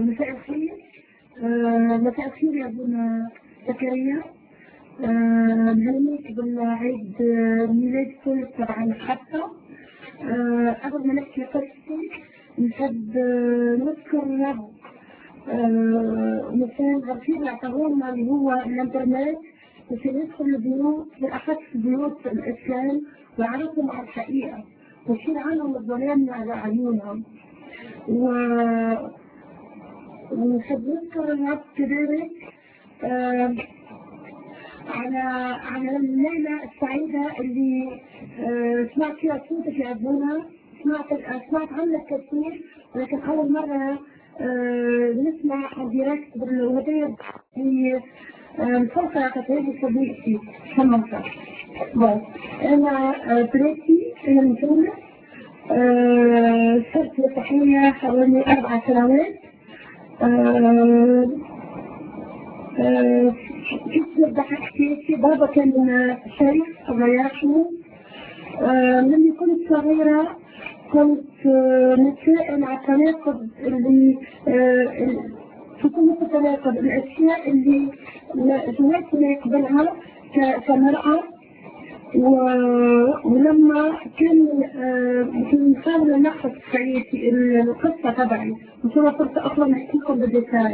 مساء الخير. مساء الخير يا ابونا زكريا. نهنيك بالعيد ميلاد كل تبع الحفلة. قبل ما نحكي قصتي نحب نذكر الرب مثال غفير اللي اعطاهولنا اللي هو الانترنت، مشان يدخل البيوت بالاخص بيوت الاسلام ويعرفهم على الحقيقه ويشيل عنهم الظلام على عيونهم. ونحب نذكر الرب كذلك على الليلة السعيدة اللي سمعت فيها صوتك يا أبونا. سمعت عنك كثير، ولكن أول مرة نسمع عن ديركت بالهدايا في مسلسل كتابي صديقتي حمصة. أنا بريتي، أنا من تونس. صرت مسيحية حوالي 4 سنوات. كنت ضحكتي بابا كان شيخ الله يرحمه. لما كنت صغيرة كنت نتساءل على التناقض اللي في كل التناقض الأشياء اللي جواتي ما يقبلها كمرأة. ولما كان نحاول نلخص حياتي القصة تبعي، وإن شاء الله صرت أطلع نحكي لكم بالديتاي.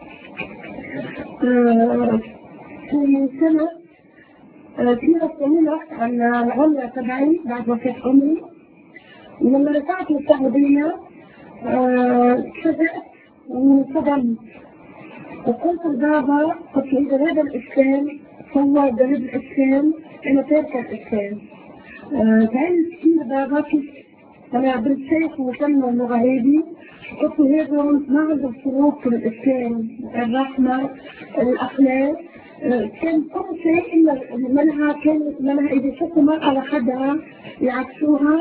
في سنة كثيرة طويلة رحت على العمرة تبعي بعد وفاة أمي، ولما رجعت من السعودية تفاجأت وانصدمت وقلت لبابا قلت له إذا هذا الإسلام هو دليل الإسلام أنا تاركة الإسلام. زعلت كثير بابا كيف أنا بالشيخ وكمل اللغة هذه. قلت له هذا ما عنده سلوك في الإسلام، الرحمة، الأخلاق، كان كل شيء إلا منها إذا شفوا مرأة لحدها يعكسوها.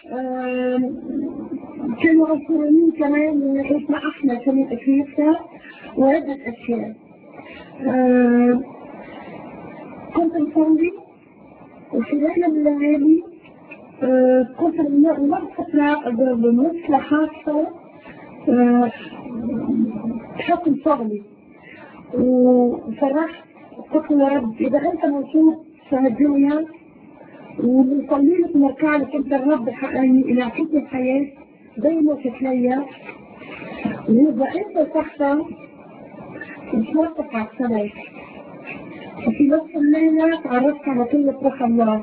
كانوا عنصريين كمان من ناحيتنا احنا كمان افريقيا وعدة اشياء. كنت مصلي وفي ليلة من الليالي كنت مرتبطة بمثلة خاصة بحكم شغلي، وفرحت قلت يا رب إذا أنت موجود في الدنيا ونصلي لك ونركع لك أنت الرب حقاني إلى عقيدة الحياة زي ما شكلية، وإذا أنت تحت مش موقف على الصلاة. وفي نفس الليلة تعرفت على كلمة روح الله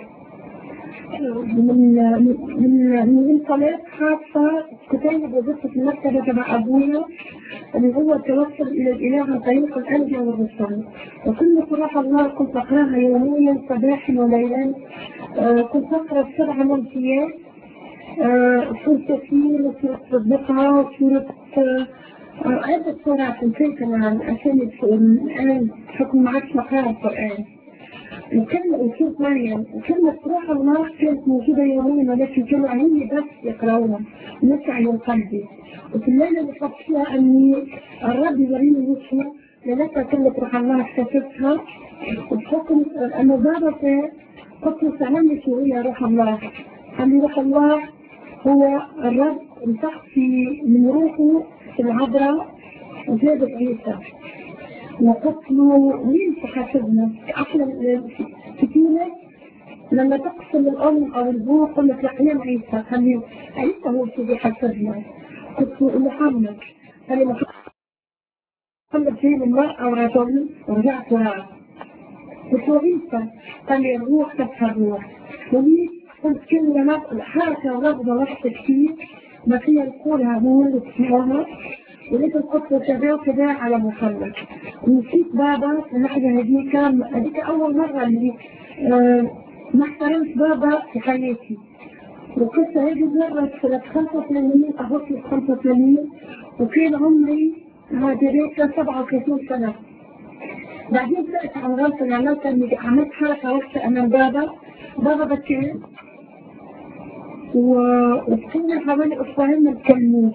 من صلاة خاصة كتاب وظيفة في المكتبة تبع أبويا اللي هو التوصل إلى الإله عن طريق الأنبياء والرسل. وكلمة روح الله كنت أقراها يوميا صباحا وليلا. كنت أقرأ 7 منسيات، سورة ياسين وسورة البقرة وسورة عدة سورات نسيت أنا عشان الآن بحكم ما عادش نقرأ القرآن. وسورة مريم وكلمة روح الله كانت موجودة يوميا، ولكن كانوا عيني بس يقرأوها نسعى من قلبي. وفي الليلة اللي خدت فيها أني الرب يوريني وجهه لنسعى كلمة روح الله اكتشفتها. وبحكم أنه بابا قلت له سألني شو هي روح الله؟ قال لي روح الله هو الرب امسحتي من روحه في العذراء وزادت عيسى. وقلت له مين تحاسبنا؟ احنا كتير لما تقسم الام او الابو قلت لك لحنان عيسى، خليه عيسى هو اللي بيحاسبنا. قلت له محمد، قال لي محمد جاي من مرأة ورجل ورجعت وراه. قلت له عيسى، قال لي الروح تبقى الروح. وليه قلت كلمة حركة ورغبة وحدة كتير ما فيها نقولها هون وتسمعوها، ولكن قلت له كذا وكذا على محمد. ونسيت بابا في اللحظة هذيك أول مرة اللي ما احترمت بابا في حياتي. والقصة هذه مرت سنة 85 أغسطس 85 وكان عمري هذيك 37 سنة. بعدين سألت عن راسي عملت حركة وحشة أمام بابا بكى وكنا حوالي أسبوعين ما نتكلموش.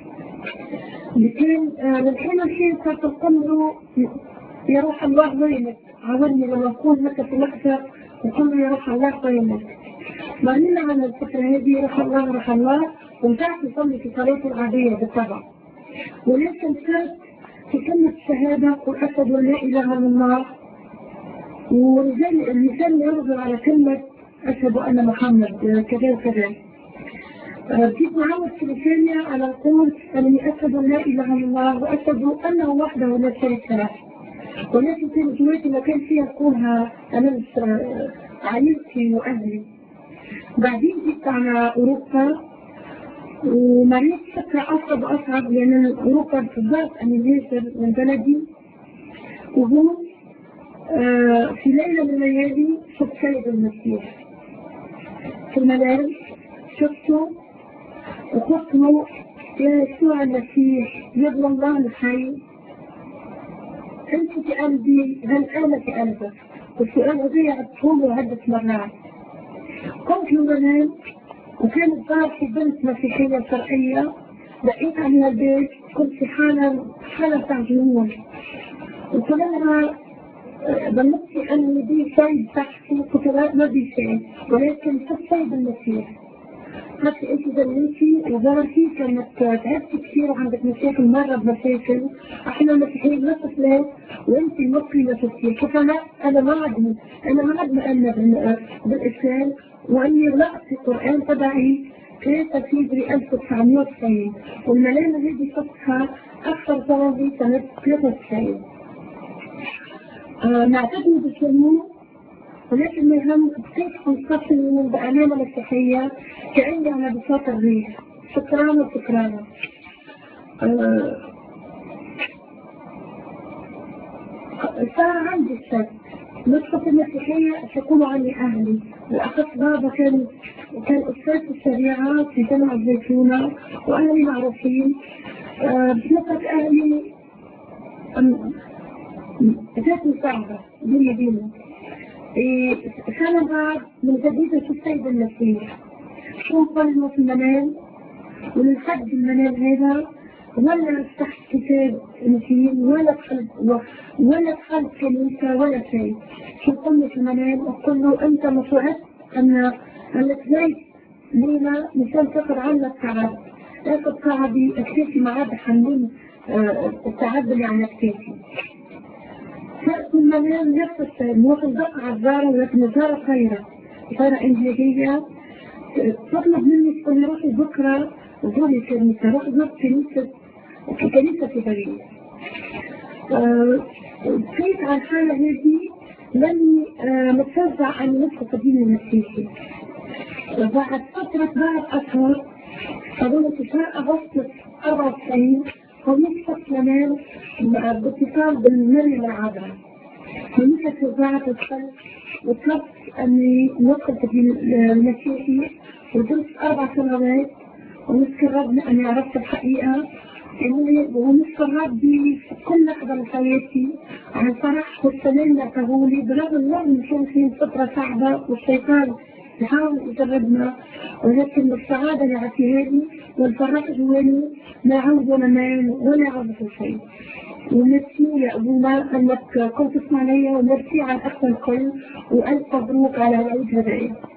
لكن للحين الشيء صارت تقول له يا روح الله وينك؟ عاوني لما أكون لك في لحظة وقل له يا روح الله وينك. مرينا على الفترة هذه روح الله ومتعرف نصلي في صلاة العادية بالطبع. ولكن صرت في كلمة الشهادة وأشهد أن لا إله إلا الله، ورجال اللسان يرجع على كلمة أشهد أن محمد كذا وكذا. بديت معود في لساني على القول أنني أشهد أن لا إله إلا الله وأشهد أنه وحده لا شريك له، ولكن في جواتي ما كان فيها أقولها أمام عائلتي وأهلي. بعدين جيت على أوروبا ومريت فترة أصعب وأصعب، لأن أوروبا بالذات أن يهاجر من بلدي. وهو في ليلة من الليالي شفت سيد المسيح في المنام، شفته وقلت له يا يسوع المسيح يا ابن الله الحي، أنت في قلبي، هل أنا في قلبك؟ والسؤال هذا عدته عدة مرات. قمت من المنام وكانت ظاهر في بنت مسيحية شرعية، لقيت عن البيت كنت في حالة بتاع جنون، وكلامها ظننت أن دي سيد تحتي، كنت ما دي سيد، ولكن كنت سيد المسيح. حتى انت دلوقتي وظهرتي كانت تعبت كثير وعندك مشاكل مرة بمشاكل، احنا مسيحيين ما شفناه وانت المسلمة شفتيه، انا ما عاد مؤمنة بالاسلام، واني قرأت في القرآن تبعي 3 فبراير 1990، والملامة هذه شفتها اكثر ظهري سنة 93. نعتقد بالسلمون، ولكن يهم كيف نستخدم بأمانة مسيحية كأني على بساط الريح، شكرانة. صار عندي الشك نسخة المسيحية تقول عني أهلي، وأخذت بابا كان أستاذ في الشريعة في جامعة الزيتونة، وأهلي معروفين. بنسخة أهلي جاتني صعبة ديني. سنة بعد من جديد في السيد المسيح، شو قلنا في المنام، ومن حد المنام هذا ولا فتحت كتاب انجيل ولا دخلت كنيسة ولا شيء. شو قلنا في المنام؟ أقول له أنت مشوعت أنك زيت لينا مشان تقر عنك تعب، أخذ تعبي أكتافي معاد حنين التعب اللي عن أكتافي. فأت المنام نفس الشيء، موقف دق عزارة، ولكن عزارة خيرة إنجيلية، تطلب مني تقول لي روحي بكرة وزوري كنيسة، روحي زور كنيسة في باريس. كيف على الحالة هذه لاني متشجع عن ندخل في الدين المسيحي. بعد أشهر أظن في شهر أغسطس 94 ومسكت منام باتصال بالمريم العذراء، ومسكت وزعت الخلق وطلبت أني ندخل في الدين المسيحي، ودرست 4 سنوات ونشكر ربنا أني عرفت الحقيقة، ونشكر ربي في كل لحظة من حياتي على الفرح والسلام اللي أعطاهولي، برغم إن كان في فترة صعبة والشيطان يحاول يجربنا، ولكن السعادة اللي عطيها لي والفرح جواني ما عود ولا مال ولا عود في شيء. وميرسي يا أبونا أنك كنت تسمع لي، وميرسي على أحسن الكل، وألف مبروك على العيد هذا.